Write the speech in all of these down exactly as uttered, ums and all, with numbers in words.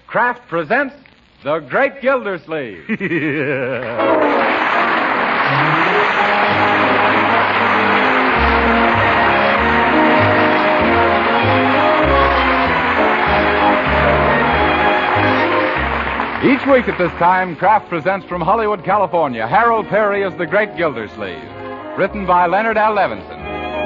Kraft presents The Great Gildersleeve. Each week at this time, Kraft presents from Hollywood, California, Harold Perry as The Great Gildersleeve, written by Leonard L. Levinson.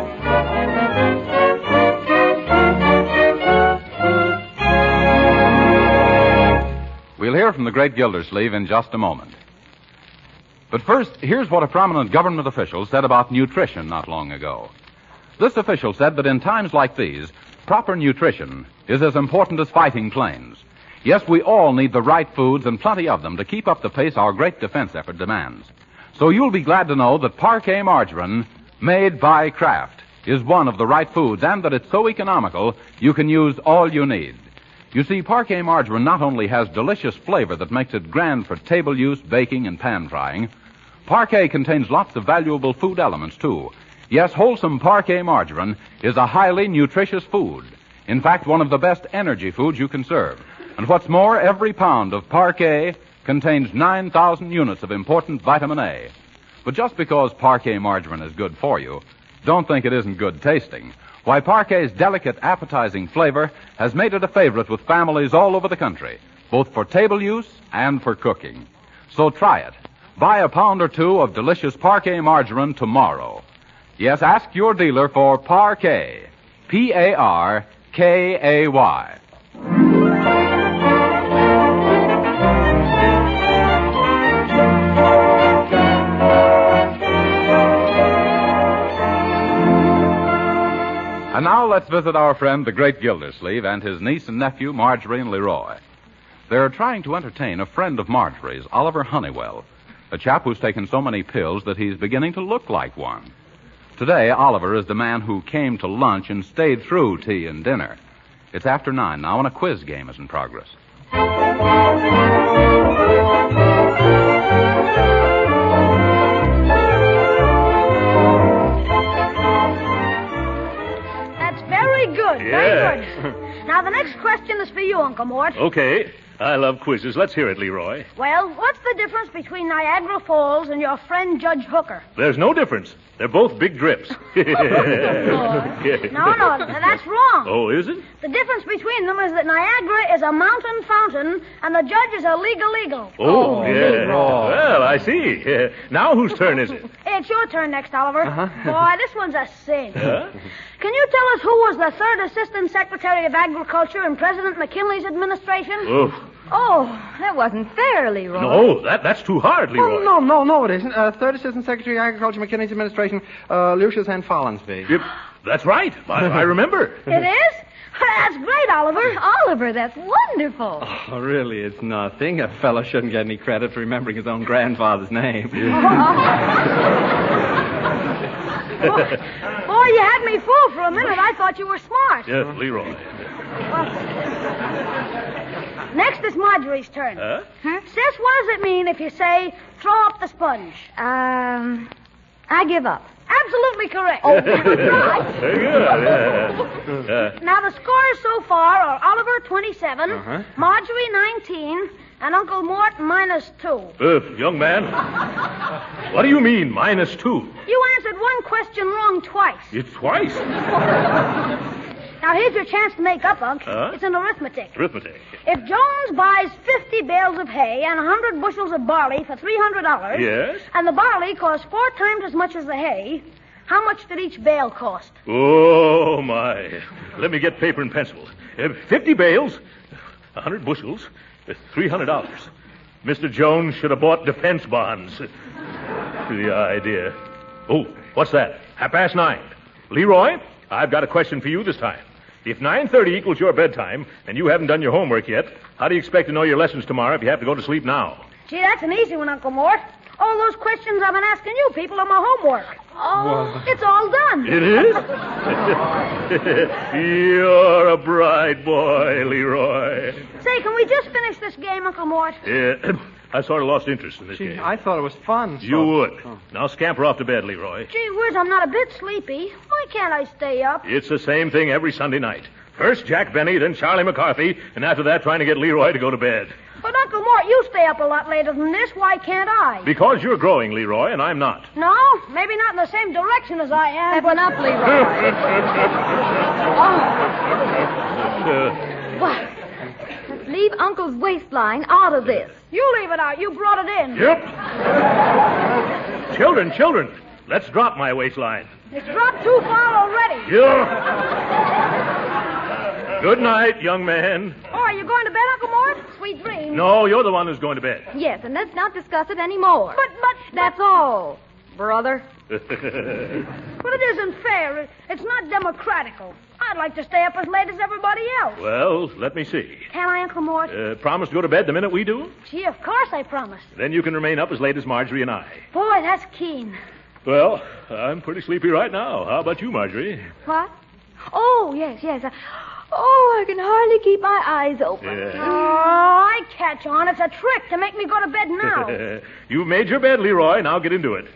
We'll hear from The Great Gildersleeve in just a moment. But first, here's what a prominent government official said about nutrition not long ago. This official said that in times like these, proper nutrition is as important as fighting planes. Yes, we all need the right foods and plenty of them to keep up the pace our great defense effort demands. So you'll be glad to know that Parquet margarine, made by Kraft, is one of the right foods, and that it's so economical you can use all you need. You see, Parquet margarine not only has delicious flavor that makes it grand for table use, baking, and pan frying, Parquet contains lots of valuable food elements, too. Yes, wholesome Parquet margarine is a highly nutritious food. In fact, one of the best energy foods you can serve. And what's more, every pound of Parquet contains nine thousand units of important vitamin A. But just because Parquet margarine is good for you, don't think it isn't good tasting. Why, Parquet's delicate, appetizing flavor has made it a favorite with families all over the country, both for table use and for cooking. So try it. Buy a pound or two of delicious Parquet margarine tomorrow. Yes, ask your dealer for Parquet. P A R K A Y. And now let's visit our friend, the Great Gildersleeve, and his niece and nephew, Marjorie and Leroy. They're trying to entertain a friend of Marjorie's, Oliver Honeywell, a chap who's taken so many pills that he's beginning to look like one. Today, Oliver is the man who came to lunch and stayed through tea and dinner. It's after nine now, and a quiz game is in progress. Good, yeah. Very good. Now, the next question is for you, Uncle Mort. Okay. I love quizzes. Let's hear it, Leroy. Well, what's the difference between Niagara Falls and your friend Judge Hooker? There's no difference. They're both big drips. No, no, that's wrong. Oh, is it? The difference between them is that Niagara is a mountain fountain and the judge is a legal eagle. Oh, Oh, yeah. Leroy. Well, I see. Uh, now whose turn is it? It's your turn next, Oliver. Uh-huh. Boy, this one's a cinch. Huh? Can you tell us who was the third Assistant Secretary of Agriculture in President McKinley's administration? Oh, Oh, that wasn't fair, Leroy. no, that, that's too hard, Leroy. Oh, no, no, no, it isn't. Uh, Third Assistant Secretary of Agriculture, McKinney's administration, uh, Lucius N. Follinsby. Yep, that's right. I, I remember. It is? That's great, Oliver. Oliver, that's wonderful. Oh, really, it's nothing. A fellow shouldn't get any credit for remembering his own grandfather's name. Boy, you had me fooled for a minute. I thought you were smart. Yes, Leroy. Next is Marjorie's turn. Huh? Sis, what does it mean if you say, throw up the sponge? Um, I give up. Absolutely correct. Oh, that's right. Very good. Yeah. Uh, Now, the scores so far are Oliver, twenty-seven, Uh-huh. Marjorie, nineteen, and Uncle Mort, minus two. uh, young man, what do you mean, minus two? You answered one question wrong twice. It's twice. Now, here's your chance to make up, Unc. Huh? It's an arithmetic. Arithmetic. If Jones buys fifty bales of hay and one hundred bushels of barley for three hundred dollars, Yes? and the barley costs four times as much as the hay, how much did each bale cost? Oh, my. Let me get paper and pencil. Uh, Fifty bales, a hundred bushels, uh, three hundred dollars. Mister Jones should have bought defense bonds. The idea. Oh, what's that? Half past nine. Leroy, I've got a question for you this time. If nine thirty equals your bedtime and you haven't done your homework yet, how do you expect to know your lessons tomorrow if you have to go to sleep now? Gee, that's an easy one, Uncle Mort. All those questions I've been asking you people are my homework. Oh, it's all done. It is? You're a bright boy, Leroy. Say, can we just finish this game, Uncle Mort? Yeah, I sort of lost interest in this Gee, game. I thought it was fun. so- You would. Oh. Now scamper off to bed, Leroy. Gee whiz, I'm not a bit sleepy. Why can't I stay up? It's the same thing every Sunday night. First Jack Benny, then Charlie McCarthy, and after that trying to get Leroy to go to bed. But, Uncle Mort, you stay up a lot later than this. Why can't I? Because you're growing, Leroy, and I'm not. No, maybe not in the same direction as I am. That's enough, Leroy. Uh, What? Let's leave Uncle's waistline out of this. You leave it out. You brought it in. Yep. Children, children, let's drop my waistline. It's dropped too far already. Yeah. Good night, young man. Oh, are you going to bed, Uncle Mort? Sweet dreams. No, you're the one who's going to bed. Yes, and let's not discuss it anymore. But, but... That's all, brother. But it isn't fair. It's not democratical. I'd like to stay up as late as everybody else. Well, let me see. Can I, Uncle Mort? Uh, promise to go to bed the minute we do? Gee, of course I promise. Then you can remain up as late as Marjorie and I. Boy, that's keen. Well, I'm pretty sleepy right now. How about you, Marjorie? What? Oh, yes, yes. Uh, Oh, I can hardly keep my eyes open. Yeah. Oh, I catch on. It's a trick to make me go to bed now. You've made your bed, Leroy. Now get into it.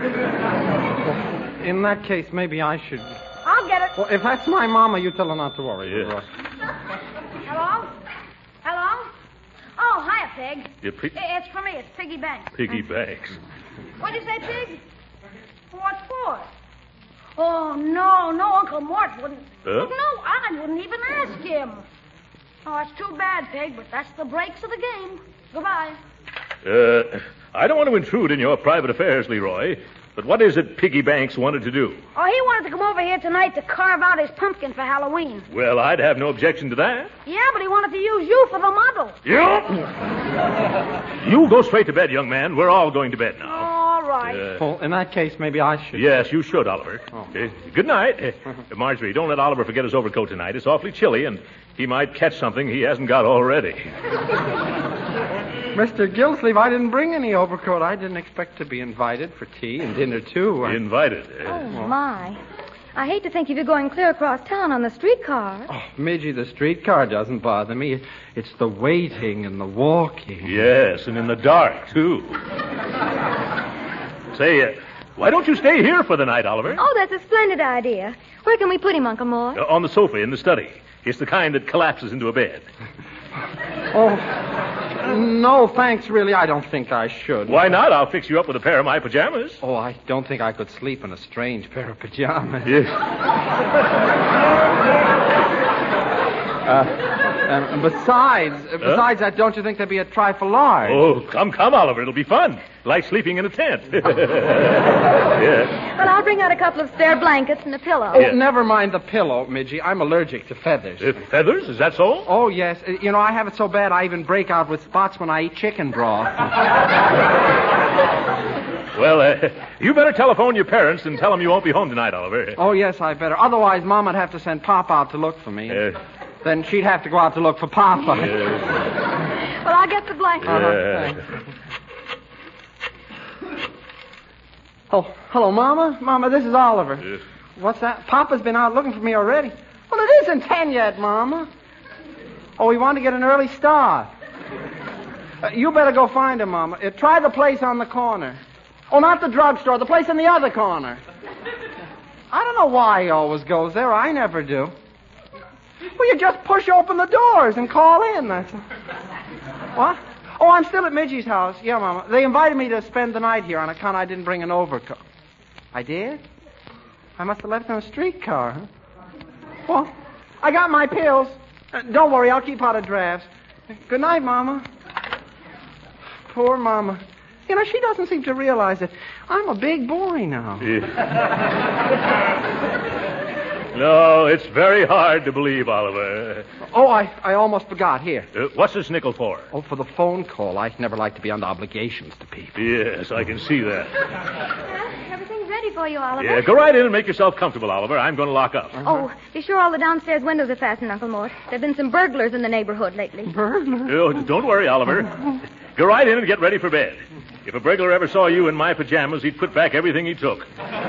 In that case, maybe I should... I'll get it. Well, if that's my mama, you tell her not to worry. Yeah. Leroy. Hello? Hello? Oh, hiya, Pig. You pig- I- It's for me. It's Piggy Banks. Piggy banks. What'd you say, Pig? What for? Oh, no, no, Uncle Mort wouldn't. Huh? No, I wouldn't even ask him. Oh, it's too bad, Pig, but that's the breaks of the game. Goodbye. Uh, I don't want to intrude in your private affairs, Leroy, but what is it Piggy Banks wanted to do? Oh, he wanted to come over here tonight to carve out his pumpkin for Halloween. Well, I'd have no objection to that. Yeah, but he wanted to use you for the model. Yep. You go straight to bed, young man. We're all going to bed now. All right. Uh, Well, in that case, maybe I should... yes, you should, Oliver. Oh. Uh, good night. Uh, Marjorie, don't let Oliver forget his overcoat tonight. It's awfully chilly, and he might catch something he hasn't got already. Mister Gillsleeve, I didn't bring any overcoat. I didn't expect to be invited for tea and dinner, too. I- Invited. Uh, Oh, my. I hate to think of you going clear across town on the streetcar. Oh, Midgie, the streetcar doesn't bother me. It's the waiting and the walking. Yes, and in the dark, too. Say, uh, why don't you stay here for the night, Oliver? Oh, that's a splendid idea. Where can we put him, Uncle Mort? Uh, on the sofa in the study. It's the kind that collapses into a bed. Oh, no, thanks, really. I don't think I should. Why not? I'll fix you up with a pair of my pajamas. Oh, I don't think I could sleep in a strange pair of pajamas. Yes. Uh, and besides, besides that, don't you think there'd be a trifle large? Oh, come, come, Oliver. It'll be fun. Like sleeping in a tent. Yeah. Well, I'll bring out a couple of spare blankets and a pillow. Oh, Yeah. never mind the pillow, Midgie. I'm allergic to feathers. Uh, feathers? Is that so? Oh, yes. Uh, You know, I have it so bad I even break out with spots when I eat chicken broth. Well, uh, you better telephone your parents and tell them you won't be home tonight, Oliver. Oh, yes, I better. Otherwise, Mom would have to send Pop out to look for me. Uh, Then she'd have to go out to look for Papa. uh, Well, I'll get the blankets. Uh-huh, Yeah. thanks. Oh, hello, Mama. Mama, this is Oliver. uh, What's that? Papa's been out looking for me already. Well, it isn't ten yet, Mama. Oh, we want to get an early start. Uh, you better go find him, Mama. Uh, try the place on the corner. Oh, not the drugstore, the place in the other corner. I don't know why he always goes there. I never do. Well, you just push open the doors and call in. That's what? Oh, I'm still at Midgie's house. Yeah, Mama. They invited me to spend the night here on account I didn't bring an overcoat. I did? I must have left in a streetcar, huh? Well, I got my pills. Uh, don't worry, I'll keep out of drafts. Good night, Mama. Poor Mama. You know, she doesn't seem to realize that I'm a big boy now. No, it's very hard to believe, Oliver. Oh, I, I almost forgot. Here. Uh, what's this nickel for? Oh, for the phone call. I never like to be under obligations to people. Yes, I can see that. Uh, everything's ready for you, Oliver. Yeah, go right in and make yourself comfortable, Oliver. I'm going to lock up. Oh, be sure all the downstairs windows are fastened, Uncle Mort. There have been some burglars in the neighborhood lately. Burglar? Oh, don't worry, Oliver. Go right in and get ready for bed. If a burglar ever saw you in my pajamas, he'd put back everything he took.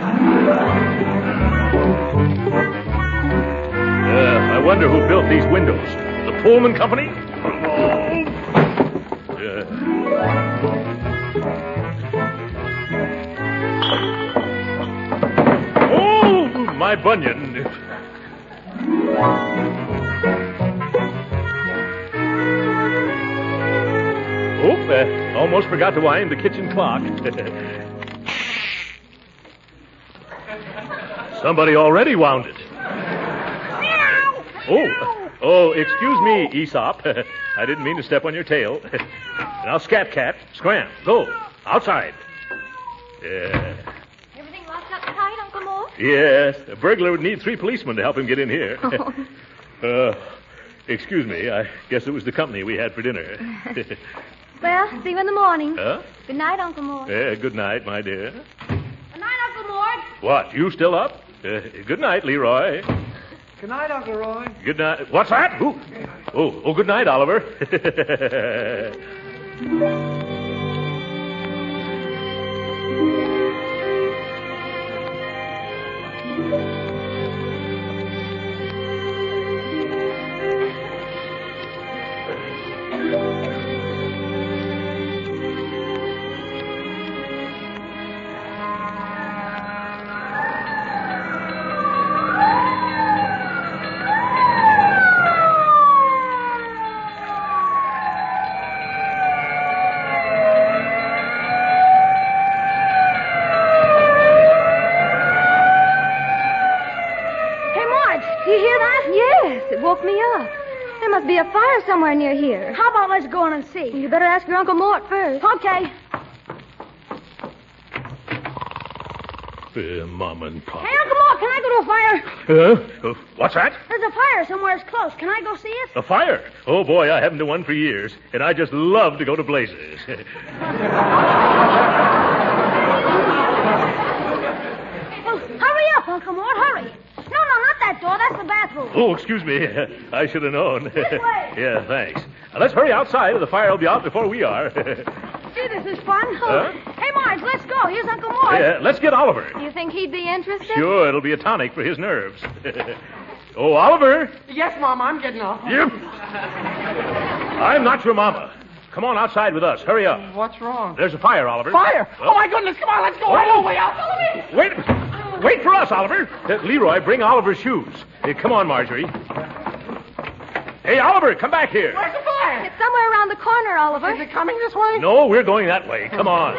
Uh, I wonder who built these windows. The Pullman Company? Uh, oh, my bunion. almost forgot to wind the kitchen clock. Somebody already wound it. Oh, oh, excuse me, Aesop. I didn't mean to step on your tail. Now, Scat Cat, scram, go, outside. Yeah. Everything locked up tight, Uncle Mort? Yes, a burglar would need three policemen to help him get in here. Oh. uh, excuse me, I guess it was the company we had for dinner. Well, see you in the morning. Huh? Good night, Uncle Mort. Yeah, good night, my dear. Good night, Uncle Mort. What, you still up? Uh, good night, Leroy. Good night, Uncle Roy. Good night. What's that? Who? Oh, oh, good night, Oliver. Must be a fire somewhere near here. How about let's go in and see? You better ask your Uncle Mort first. Okay. Uh, Mom and Pop. Hey, Uncle Mort, can I go to a fire? Huh? Uh, what's that? There's a fire somewhere close. Can I go see it? A fire? Oh, boy, I haven't done one for years, and I just love to go to blazes. Well, hurry up, Uncle Mort, hurry. No, no, not that door. That's the bathroom. Oh, excuse me. I should have known. This way. Yeah, thanks. Now, let's hurry outside, or the fire will be out before we are. Gee, this is fun. Huh? Hey, Marge, let's go. Here's Uncle Mort. Yeah, let's get Oliver. Do you think he'd be interested? Sure, it'll be a tonic for his nerves. Oh, Oliver. Yes, Mom, I'm getting off. Yep. I'm not your mama. Come on outside with us. Hurry up. What's wrong? There's a fire, Oliver. Fire! Oh, Oh, my goodness, come on, let's go. Right away, out. Follow me. Wait. Wait for us, Oliver. Uh, Leroy, bring Oliver's shoes. Uh, come on, Marjorie. Hey, Oliver, come back here. Where's the fire? It's somewhere around the corner, Oliver. Is it coming this way? No, we're going that way. Come on.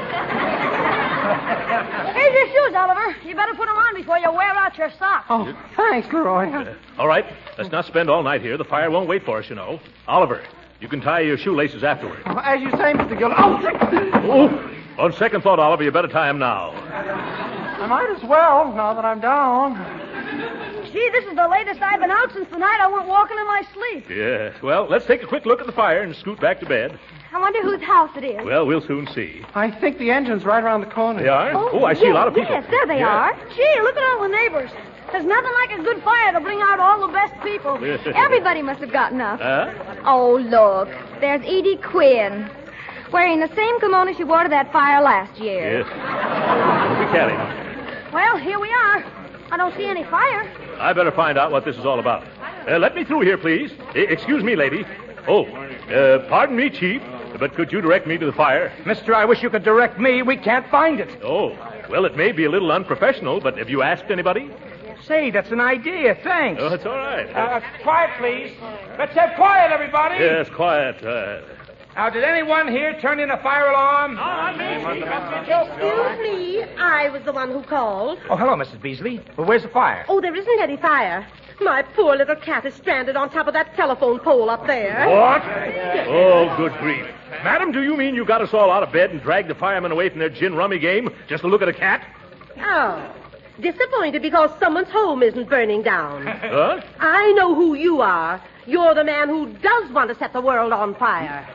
Here's your shoes, Oliver. You better put them on before you wear out your socks. Oh, thanks, Leroy. Uh, all right, let's not spend all night here. The fire won't wait for us, you know. Oliver, you can tie your shoelaces afterward. Oh, as you say, Mister Gilder. Oh, Oh, on second thought, Oliver, you better tie them now. I might as well, now that I'm down. Gee, this is the latest I've been out since the night I went walking in my sleep. Yes. Well, let's take a quick look at the fire and scoot back to bed. I wonder whose house it is. Well, we'll soon see. I think the engine's right around the corner. They are? Oh, I see yes, a lot of people. Yes, there they Yeah. are. Gee, look at all the neighbors. There's nothing like a good fire to bring out all the best people. Everybody must have gotten up. Huh? Oh, look. There's Edie Quinn, wearing the same kimono she wore to that fire last year. Yes. Don't be catty. Well, here we are. I don't see any fire. I better find out what this is all about. Uh, let me through here, please. Uh, excuse me, lady. Oh, uh, pardon me, Chief, but could you direct me to the fire? Mister, I wish you could direct me. We can't find it. Oh, well, it may be a little unprofessional, but have you asked anybody? Say, that's an idea. Thanks. Oh, it's all right. Uh, quiet, please. Let's have quiet, everybody. Yes, quiet. Uh, Now, did anyone here turn in a fire alarm? Excuse me, I was the one who called. Oh, hello, Missus Beasley. Well, where's the fire? Oh, there isn't any fire. My poor little cat is stranded on top of that telephone pole up there. what? Oh, good grief. Madam, do you mean you got us all out of bed and dragged the firemen away from their gin rummy game just to look at a cat? Oh, disappointed because someone's home isn't burning down. Huh? I know who you are. You're the man who does want to set the world on fire.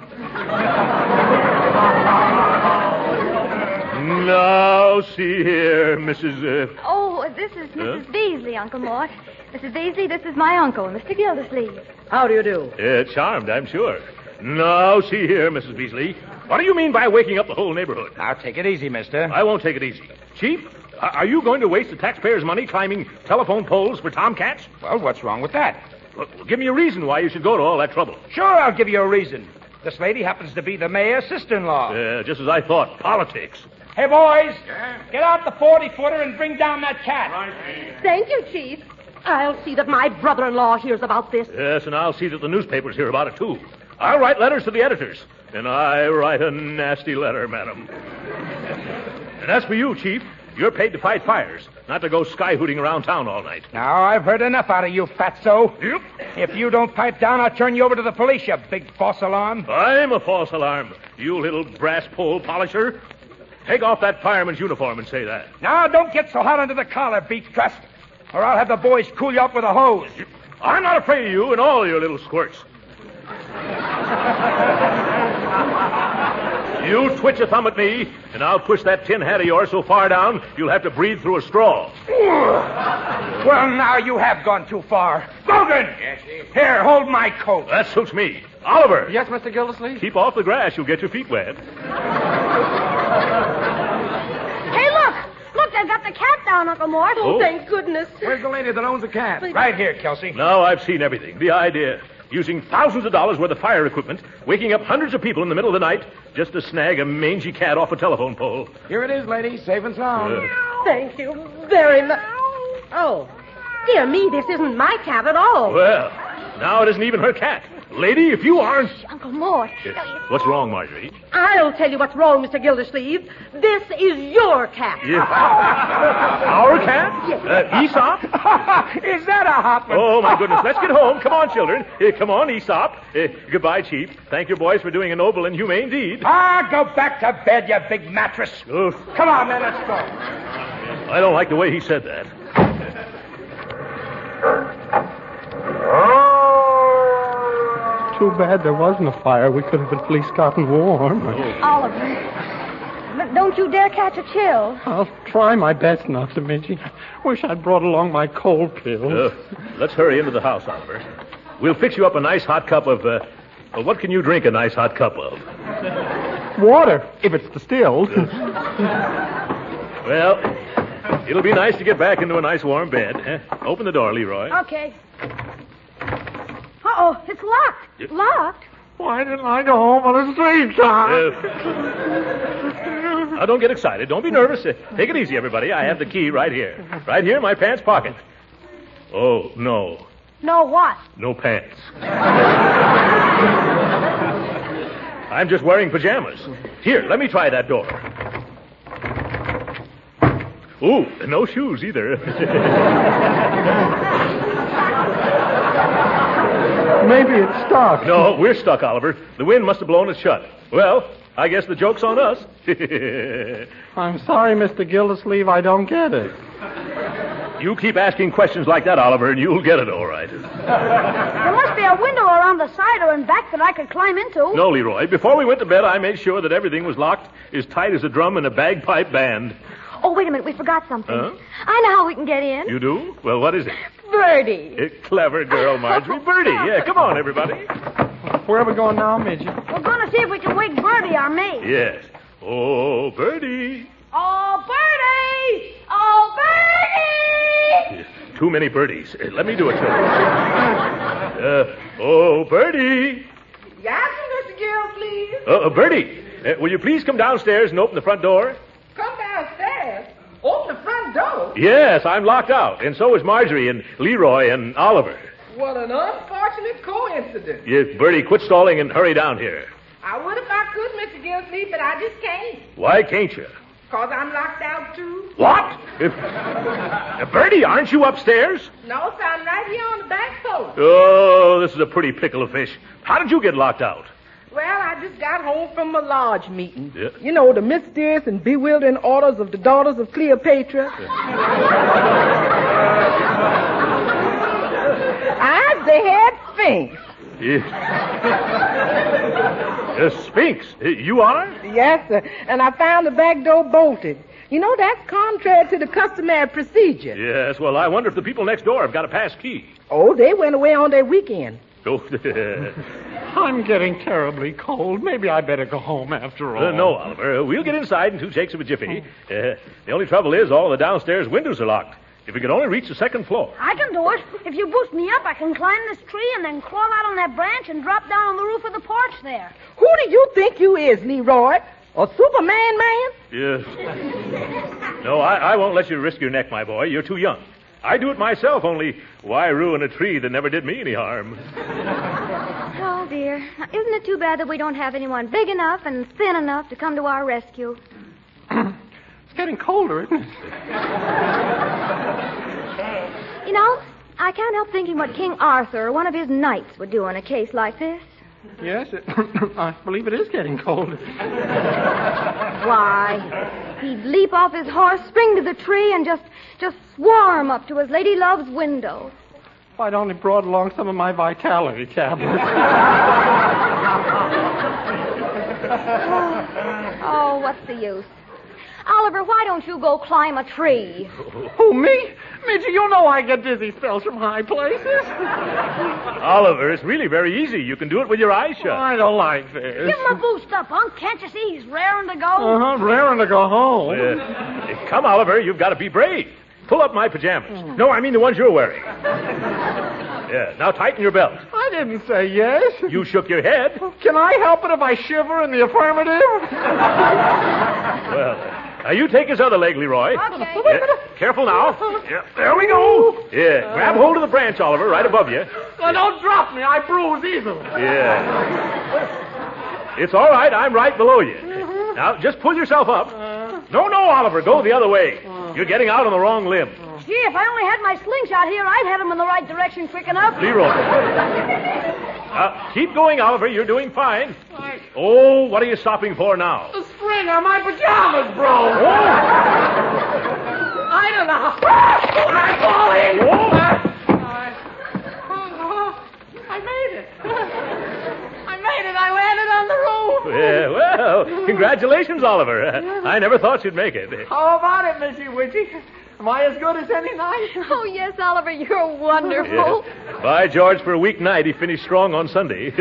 Now, see here, Missus Uh... Oh, this is Missus Beasley, Uncle Mort. Missus Beasley, this is my uncle, Mister Gildersleeve. How do you do? Uh, charmed, I'm sure. Now, see here, Missus Beasley. What do you mean by waking up the whole neighborhood? Now, take it easy, mister. I won't take it easy. Chief, are you going to waste the taxpayers' money climbing telephone poles for tomcats? Well, what's wrong with that? Well, give me a reason why you should go to all that trouble. Sure, I'll give you a reason. This lady happens to be the mayor's sister-in-law. Uh, just as I thought, politics. Hey, boys, get out the forty-footer and bring down that cat. Thank you, Chief. I'll see that my brother-in-law hears about this. Yes, and I'll see that the newspapers hear about it, too. I'll write letters to the editors. And I write a nasty letter, madam. And as for you, Chief, you're paid to fight fires, not to go sky-hooting around town all night. Now, I've heard enough out of you, fatso. Yep. If you don't pipe down, I'll turn you over to the police, you big false alarm. I'm a false alarm, you little brass pole polisher. Take off that fireman's uniform and say that. Now, don't get so hot under the collar, Beef Trust, or I'll have the boys cool you off with a hose. I'm not afraid of you and all your little squirts. You twitch a thumb at me, and I'll push that tin hat of yours so far down, you'll have to breathe through a straw. Well, now you have gone too far. Logan! Yes, Chief? Here, hold my coat. That suits me. Oliver! Yes, Mister Gildersleeve? Keep off the grass. You'll get your feet wet. Hey, look! Look, they've got the cat down, Uncle Mort. Oh, thank goodness. Where's the lady that owns the cat? Right here, Kelsey. Now I've seen everything. The idea. Using thousands of dollars worth of fire equipment, waking up hundreds of people in the middle of the night just to snag a mangy cat off a telephone pole. Here it is, lady. Safe and sound. Uh, Thank you very much. Oh, dear me, this isn't my cat at all. well, now it isn't even her cat. Lady, if you aren't... Uncle Mort. Uh, what's wrong, Marjorie? I'll tell you what's wrong, Mister Gildersleeve. This is your cat. Yeah. Our cat? Yes. Uh, Aesop? Is that a hot one? Oh, my goodness. Let's get home. Come on, children. Uh, come on, Aesop. Uh, goodbye, Chief. Thank your boys for doing a noble and humane deed. Ah, go back to bed, you big mattress. Oof. Come on, man, let's go. I don't like the way he said that. Too bad there wasn't a fire. We could have at least gotten warm. Oliver, but don't you dare catch a chill. I'll try my best not to, Midgie. Wish I'd brought along my cold pills. Uh, let's hurry into the house, Oliver. We'll fix you up a nice hot cup of... Uh, well, what can you drink a nice hot cup of? Water, if it's distilled. Well, it'll be nice to get back into a nice warm bed. Eh? Open the door, Leroy. Okay. Uh-oh, it's locked. Locked? Why didn't I go home on a straight time? Uh, now, don't get excited. Don't be nervous. Uh, take it easy, everybody. I have the key right here. Right here in my pants pocket. Oh, no. No what? No pants. I'm just wearing pajamas. Here, let me try that door. Ooh, no shoes either. Maybe it's stuck. No, we're stuck, Oliver. The wind must have blown it shut. Well, I guess the joke's on us. I'm sorry, Mister Gildersleeve, I don't get it. You keep asking questions like that, Oliver, and you'll get it all right. There must be a window around the side or in back that I could climb into. No, Leroy. Before we went to bed, I made sure that everything was locked as tight as a drum in a bagpipe band. Oh, wait a minute. We forgot something. Huh? I know how we can get in. You do? Well, what is it? Birdie. A clever girl, Marjorie. Birdie. Yeah, come on, everybody. Where are we going now, Midgie? We're going to see if we can wake Birdie or me. Yes. Oh, Birdie. Oh, Birdie! Oh, Birdie! Too many birdies. Uh, let me do it, children. Uh, oh, Birdie. Yes, Mister Gildersleeve. Uh, uh, Birdie, uh, will you please come downstairs and open the front door? Come downstairs. Open the front door. Yes, I'm locked out, and so is Marjorie and Leroy and Oliver. What an unfortunate coincidence. Yes, Birdie, quit stalling and hurry down here. I would if I could, Mister Gildersleeve, but I just can't. Why can't you? Because I'm locked out, too. What? If, uh, Birdie, aren't you upstairs? No, sir, I'm right here on the back porch. Oh, this is a pretty pickle of fish. How did you get locked out? Well, I just got home from a lodge meeting. Yeah. You know, the mysterious and bewildering orders of the daughters of Cleopatra. I'm the head Sphinx. Yeah. Uh, Sphinx, uh, you are? Yes, sir. And I found the back door bolted. You know, that's contrary to the customary procedure. Yes, well, I wonder if the people next door have got a pass key. Oh, they went away on their weekend. Oh, I'm getting terribly cold. Maybe I better go home after all. Uh, no, Oliver. We'll get inside in two shakes of a jiffy. Uh, the only trouble is all the downstairs windows are locked. If we could only reach the second floor. I can do it. If you boost me up, I can climb this tree and then crawl out on that branch and drop down on the roof of the porch there. Who do you think you is, Leroy? A Superman man? Yes. No, I, I won't let you risk your neck, my boy. You're too young. I do it myself, only why ruin a tree that never did me any harm? Oh, dear. Now, isn't it too bad that we don't have anyone big enough and thin enough to come to our rescue? It's getting colder, isn't it? You know, I can't help thinking what King Arthur or one of his knights would do in a case like this. Yes, it, I believe it is getting colder. Why, he'd leap off his horse, spring to the tree, and just just swarm up to his lady love's window. If I'd only brought along some of my vitality tablets. Oh, what's the use? Oliver, why don't you go climb a tree? Who, me? Midgie, you know I get dizzy spells from high places. Oliver, it's really very easy. You can do it with your eyes shut. I don't like this. Give him a boost up, Unc. Can't you see he's raring to go? Uh-huh, raring to go home. Uh, come, Oliver, you've got to be brave. Pull up my pajamas. No, I mean the ones you're wearing. Yeah, now tighten your belt. I didn't say yes. You shook your head. Can I help it if I shiver in the affirmative? Well, now you take his other leg, Leroy. Okay. Yeah, careful now. Yeah, there we go. Yeah, grab hold of the branch, Oliver, right above you. Well, don't drop me. I bruise easily. Yeah. It's all right. I'm right below you. Now, just pull yourself up. No, no, Oliver, go the other way. You're getting out on the wrong limb. Gee, if I only had my slingshot here, I'd head him in the right direction quick enough. Leroy. Uh, keep going, Oliver. You're doing fine. Oh, what are you stopping for now? The string on my pajamas broke. Oh. I don't know. I'm falling. Oh. I, oh, I made it. I made it. I landed on the roof. Yeah, well, congratulations, Oliver. I never thought you'd make it. How about it, Missy Witchy? Am I as good as any night? Oh, yes, Oliver, you're wonderful. Yeah. By George, for a weeknight, he finished strong on Sunday.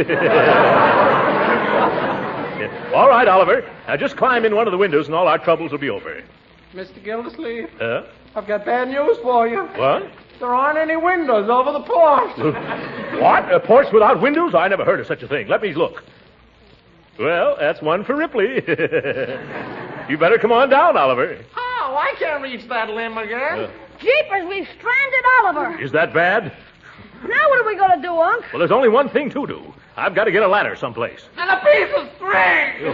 Yeah. All right, Oliver. Now just climb in one of the windows and all our troubles will be over. Mister Gildersleeve, Huh? I've got bad news for you. What? There aren't any windows over the porch. What? A porch without windows? I never heard of such a thing. Let me look. Well, that's one for Ripley. You better come on down, Oliver. Oh, I can't reach that limb again. Uh, Jeepers, we've stranded Oliver. Is that bad? Now what are we going to do, Unc? Well, there's only one thing to do. I've got to get a ladder someplace. And a piece of string.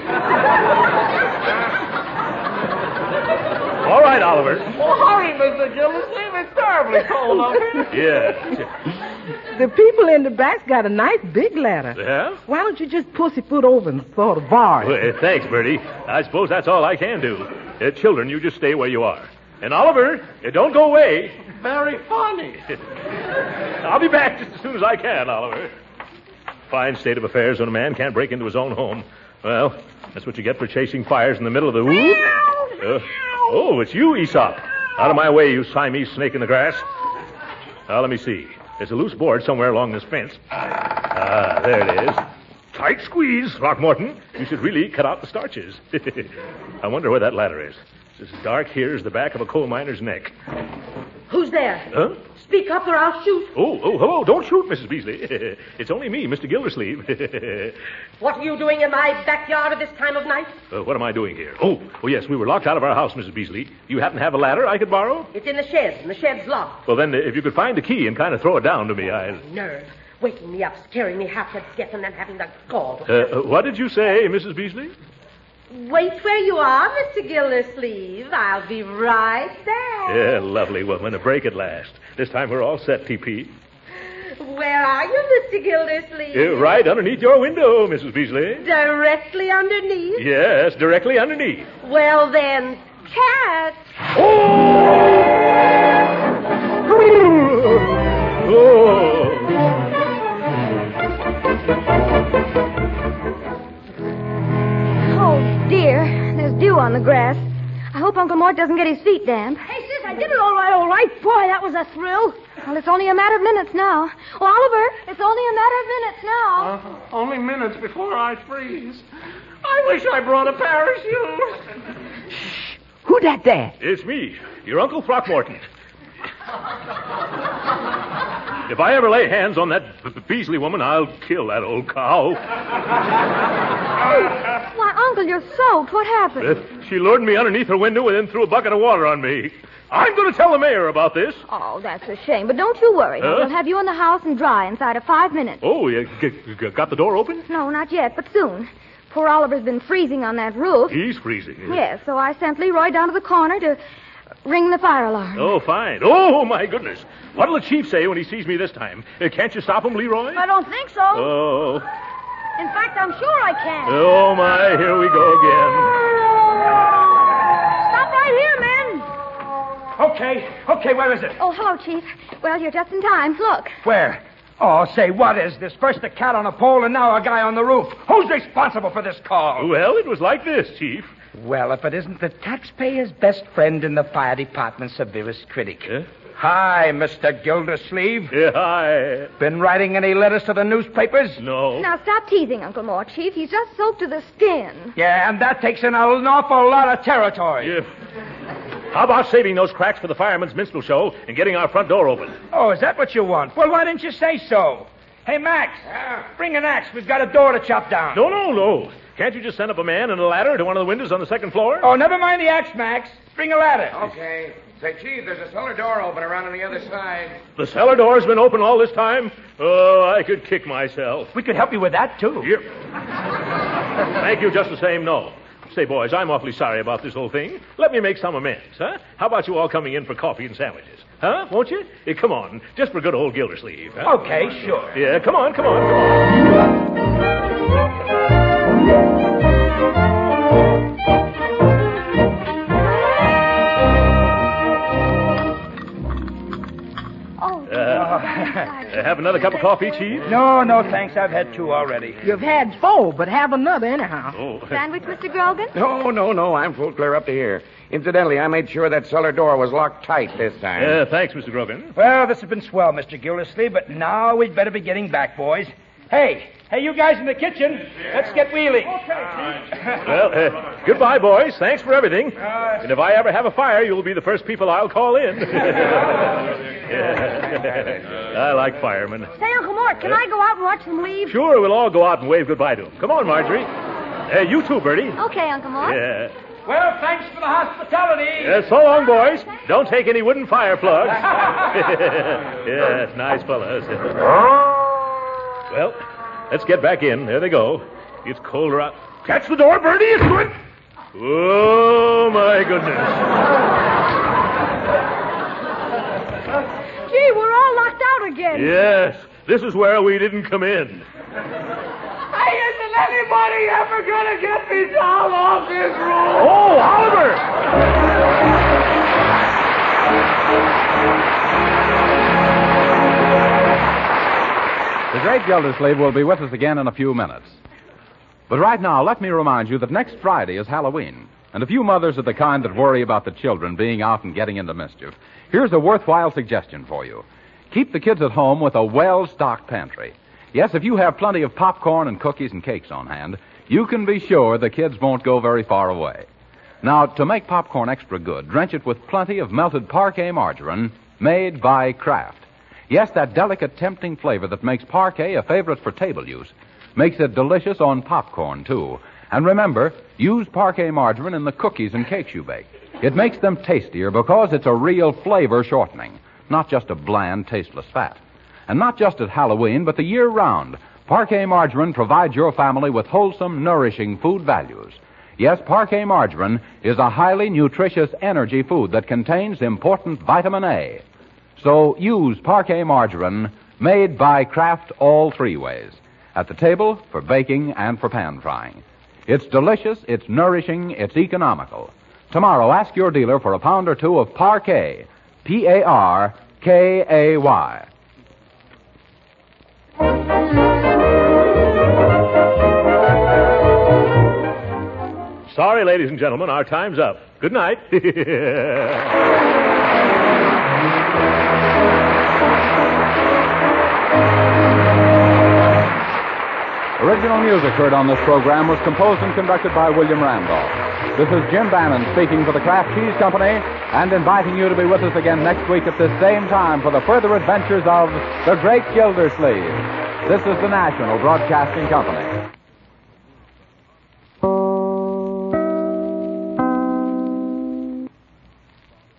All right, Oliver. Oh, hurry, Mister Gildersleeve. It's terribly cold up here. Yeah. The people in the back's got a nice big ladder. Yeah? Why don't you just pussyfoot over and sort of bar it? Well, uh, thanks, Bertie. I suppose that's all I can do. Uh, children, you just stay where you are. And Oliver, uh, don't go away. Very funny. I'll be back just as soon as I can, Oliver. Fine state of affairs when a man can't break into his own home. Well, that's what you get for chasing fires in the middle of the woods. Uh, oh, it's you, Aesop. Out of my way, you Siamese snake in the grass. Now, let me see. There's a loose board somewhere along this fence. Ah, there it is. Tight squeeze, Throckmorton. You should really cut out the starches. I wonder where that ladder is. It's as dark here as the back of a coal miner's neck. Who's there? Huh? Speak up or I'll shoot. Oh, oh, hello. Don't shoot, Missus Beasley. It's only me, Mister Gildersleeve. What are you doing in my backyard at this time of night? Uh, what am I doing here? Oh, oh, yes, we were locked out of our house, Missus Beasley. You happen to have a ladder I could borrow? It's in the shed, and the shed's locked. Well, then, uh, if you could find the key and kind of throw it down to me, I... Nerve. Waking me up, scaring me half to death, and then having the gall. Uh, uh, what did you say, Missus Beasley? Wait where you are, Mister Gildersleeve. I'll be right there. Yeah, lovely woman. A break at last. This time we're all set, T P. Where are you, Mister Gildersleeve? Uh, right underneath your window, Missus Beasley. Directly underneath? Yes, directly underneath. Well, then, cat. Oh! Oh, dear. There's dew on the grass. I hope Uncle Mort doesn't get his feet damp. Hey, sis, I did it all right, all right. Boy, that was a thrill. Well, it's only a matter of minutes now. Oh, Oliver, it's only a matter of minutes now. Uh, only minutes before I freeze. I wish I brought a parachute. Shh. Who that there? It's me, your Uncle Throckmorton. If I ever lay hands on that Beasley woman, I'll kill that old cow. Why, Uncle, you're soaked. What happened? Uh, she lured me underneath her window and then threw a bucket of water on me. I'm going to tell the mayor about this. Oh, that's a shame. But don't you worry. Huh? We'll have you in the house and dry inside of five minutes. Oh, you g- g- got the door open? No, not yet, but soon. Poor Oliver's been freezing on that roof. He's freezing. Yes, so I sent Leroy down to the corner to ring the fire alarm. Oh, fine. Oh, my goodness. What'll the chief say when he sees me this time? Uh, can't you stop him, Leroy? I don't think so. Oh. In fact, I'm sure I can. Oh, my. Here we go again. Stop right here, men. Okay, okay, where is it? Oh, hello, Chief. Well, you're just in time. Look. Where? Oh, say, what is this? First a cat on a pole and now a guy on the roof. Who's responsible for this call? Well, it was like this, Chief. Well, if it isn't the taxpayer's best friend and the fire department's severest critic. Huh? Hi, Mister Gildersleeve. Yeah, hi. Been writing any letters to the newspapers? No. Now, stop teasing, Uncle Mort, Chief. He's just soaked to the skin. Yeah, and that takes in an awful lot of territory. Yeah. How about saving those cracks for the fireman's minstrel show and getting our front door open? Oh, is that what you want? Well, why didn't you say so? Hey, Max, bring an axe. We've got a door to chop down. No, no, no. Can't you just send up a man and a ladder to one of the windows on the second floor? Oh, never mind the axe, Max. Bring a ladder. Okay. Say, Chief, there's a cellar door open around on the other side. The cellar door's been open all this time? Oh, I could kick myself. We could help you with that, too. Yep. Thank you just the same, no. Say, boys, I'm awfully sorry about this whole thing. Let me make some amends, huh? How about you all coming in for coffee and sandwiches? Huh? Won't you? Eh, come on. Just for good old Gildersleeve. Huh? Okay, sure. Yeah, come on, come on, come on. Oh, Uh, have another cup of coffee, Chief? No, no, thanks. I've had two already. You've had four, but have another anyhow. Oh. Sandwich, Mister Grogan? No, no, no. I'm full clear up to here. Incidentally, I made sure that cellar door was locked tight this time. Uh, thanks, Mister Grogan. Well, this has been swell, Mister Gildersleeve, but now we'd better be getting back, boys. Hey, hey, you guys in the kitchen, let's get wheeling. Well, uh, goodbye, boys. Thanks for everything. And if I ever have a fire, you'll be the first people I'll call in. Yeah. I like firemen. Say, Uncle Mort, can I go out and watch them leave? Sure, we'll all go out and wave goodbye to them. Come on, Marjorie. Uh, you too, Bertie. Okay, Uncle Mort. Yeah. Well, thanks for the hospitality. Uh, so long, boys. Don't take any wooden fire plugs. Yes, nice fellas. Well, let's get back in. There they go. It's colder out. Catch the door, Bertie. It's good. Oh, my goodness. Gee, we're all locked out again. Yes, this is where we didn't come in. Hey, isn't anybody ever gonna get me down off this roof? Oh, Oliver! The great Gildersleeve will be with us again in a few minutes. But right now, let me remind you that next Friday is Halloween. And if you mothers are the kind that worry about the children being out and getting into mischief, here's a worthwhile suggestion for you. Keep the kids at home with a well-stocked pantry. Yes, if you have plenty of popcorn and cookies and cakes on hand, you can be sure the kids won't go very far away. Now, to make popcorn extra good, drench it with plenty of melted Parquet margarine made by Kraft. Yes, that delicate, tempting flavor that makes Parquet a favorite for table use makes it delicious on popcorn, too. And remember, use Parquet margarine in the cookies and cakes you bake. It makes them tastier because it's a real flavor shortening, not just a bland, tasteless fat. And not just at Halloween, but the year round, Parquet margarine provides your family with wholesome, nourishing food values. Yes, Parquet margarine is a highly nutritious energy food that contains important vitamin A. So use Parquet margarine made by Kraft all three ways. At the table, for baking, and for pan frying. It's delicious, it's nourishing, it's economical. Tomorrow, ask your dealer for a pound or two of Parquet. P A R K A Y. Sorry, ladies and gentlemen, our time's up. Good night. Original music heard on this program was composed and conducted by William Randolph. This is Jim Bannon speaking for the Kraft Cheese Company and inviting you to be with us again next week at this same time for the further adventures of the Great Gildersleeve. This is the National Broadcasting Company.